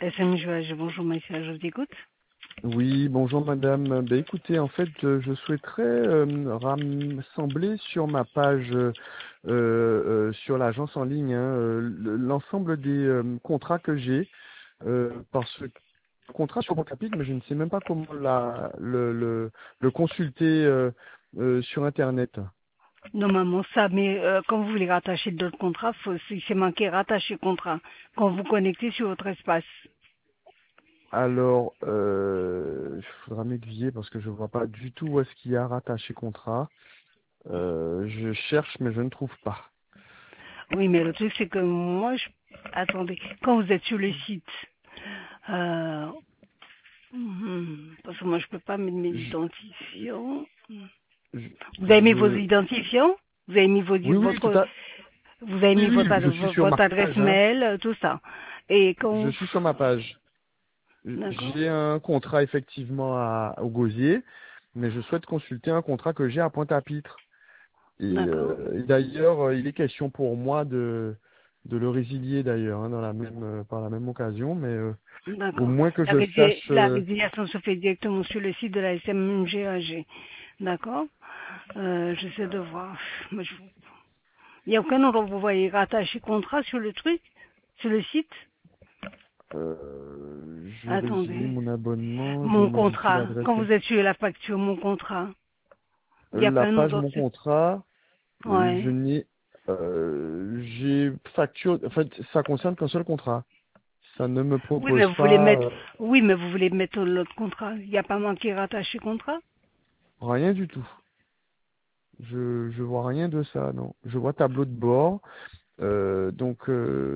SMJH, bonjour monsieur, je vous écoute. Oui, bonjour madame. Ben, écoutez, en fait, je souhaiterais rassembler sur ma page, sur l'agence en ligne, hein, l'ensemble des contrats que j'ai, parce que contrat sur mon capital, mais je ne sais même pas comment le consulter sur Internet. Normalement ça, mais quand vous voulez rattacher d'autres contrats, si c'est marqué rattacher contrat, quand vous connectez sur votre espace. Alors, il faudra m'aiguiller parce que je vois pas du tout où est-ce qu'il y a rattaché contrat. Je cherche, mais je ne trouve pas. Oui, mais le truc c'est que moi, attendez, quand vous êtes sur le site, euh, parce que moi je peux pas mettre mes Je, identifiants. je, Vous avez mis vos je- identifiants? Vous avez mis Oui, oui, tout votre, à vous avez Oui, mis oui, je suis sur ma votre adresse page, hein. mail, tout ça. Et Je quand, suis sur ma page. d'accord, J'ai un contrat effectivement au Gosier, mais je souhaite consulter un contrat que j'ai à Pointe-à-Pitre. d'accord. Et d'ailleurs, il est question pour moi de le résilier d'ailleurs, hein, dans la même, par la même occasion, mais au D'accord. moins que je sache. La résiliation se fait directement sur le site de la SMGAG. D'accord. J'essaie de voir. Il n'y a aucun endroit où vous voyez rattacher contrat sur le truc, sur le site. Je résilie Attendez. mon abonnement, je Mon modifie contrat. l'adresse. Quand vous êtes sur la facture, mon contrat. Il n'y a pas La un page endroit. mon contrat, Ouais. je n'ai, j'ai facture. En fait, ça concerne qu'un seul contrat. Ça ne me Oui, mais propose vous voulez pas mettre, oui, mais vous voulez mettre l'autre contrat. Il n'y a pas manqué rattacher contrat. rien du tout. Je vois rien de ça, non. Je vois tableau de bord. Donc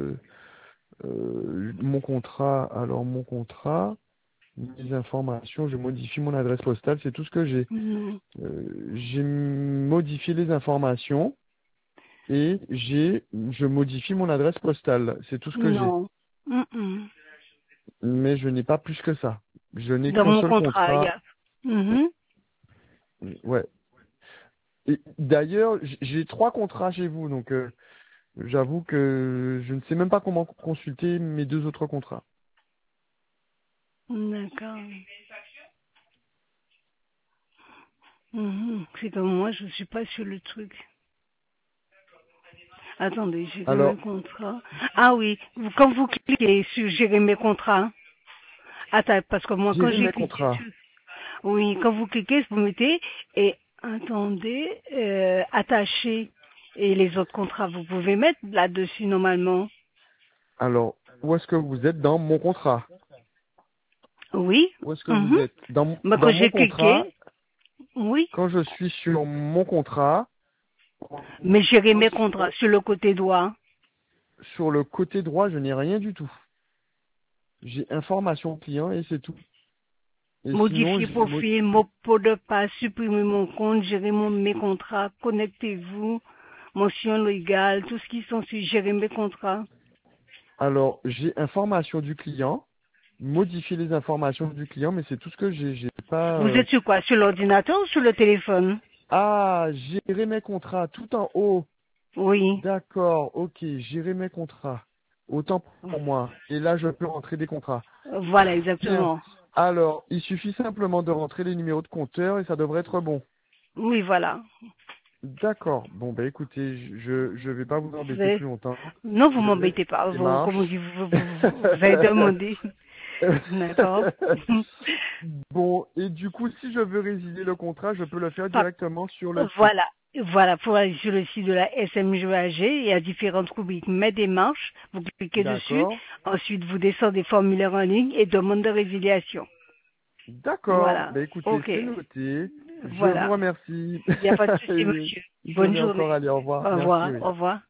mon contrat, alors mon contrat, mes informations, je modifie mon adresse postale, c'est tout ce que j'ai. Non. J'ai modifié les informations et je modifie mon adresse postale, c'est tout ce que j'ai. Non. Mm-mm. Mais je n'ai pas plus que ça. Je n'ai Dans qu'un mon seul contrat, il y contrat. a. Mhm. Ouais. Et d'ailleurs, j'ai 3 contrats chez vous, donc j'avoue que je ne sais même pas comment consulter mes 2 autres contrats. D'accord. C'est comme moi, je suis pas sur le truc. Attendez, gérer mes Alors, contrats. Ah oui, quand vous cliquez sur gérer mes contrats, attends, parce que moi, quand gérer j'ai mes cliqué contrats. sur... Oui, quand vous cliquez, vous mettez, et attendez, attacher, et les autres contrats, vous pouvez mettre là-dessus normalement. Alors, où est-ce que vous êtes dans mon contrat? Oui. Où est-ce que vous Mhm. êtes? Bah, Dans quand mon j'ai contrat, cliqué, oui, quand je suis sur mon contrat, mais gérer mes contrats sur le côté droit. sur le côté droit, je n'ai rien du tout. J'ai information client et c'est tout. Et sinon, Modifier profil, mot de passe, supprimer mon compte, gérer mes contrats, connectez-vous, mention légale, tout ce qui sont sur gérer mes contrats. alors, j'ai information du client, modifier les informations du client, mais c'est tout ce que j'ai. J'ai pas. Vous êtes sur quoi? Sur l'ordinateur ou sur le téléphone? Ah, gérer mes contrats tout en haut. Oui. D'accord, ok, gérer mes contrats. Autant pour moi. Et là, je peux rentrer des contrats. Voilà, Bien. exactement. Alors, il suffit simplement de rentrer les numéros de compteur et ça devrait être bon. Oui, voilà. D'accord. Bon, bah écoutez, je vais pas vous Vous embêter avez- plus longtemps. Non, vous Je laisse m'embêtez pas. les Vous, comme on marches. dit, vous avez demandé. D'accord. Bon, et du coup, si je veux résilier le contrat, je peux le faire Pas- directement sur le site. Voilà. Voilà, pour aller sur le site de la SMGAG, il y a différentes rubriques. Mes démarches, vous cliquez dessus, D'accord. ensuite vous descendez formulaire en ligne et demande de résiliation. D'accord. Voilà. Bah écoutez, Ok. c'est noté. Je vous Voilà. remercie. Il n'y a pas de souci, Et monsieur. je Bonne vais encore journée. aller. Au revoir. Au Merci, revoir. oui. Au revoir.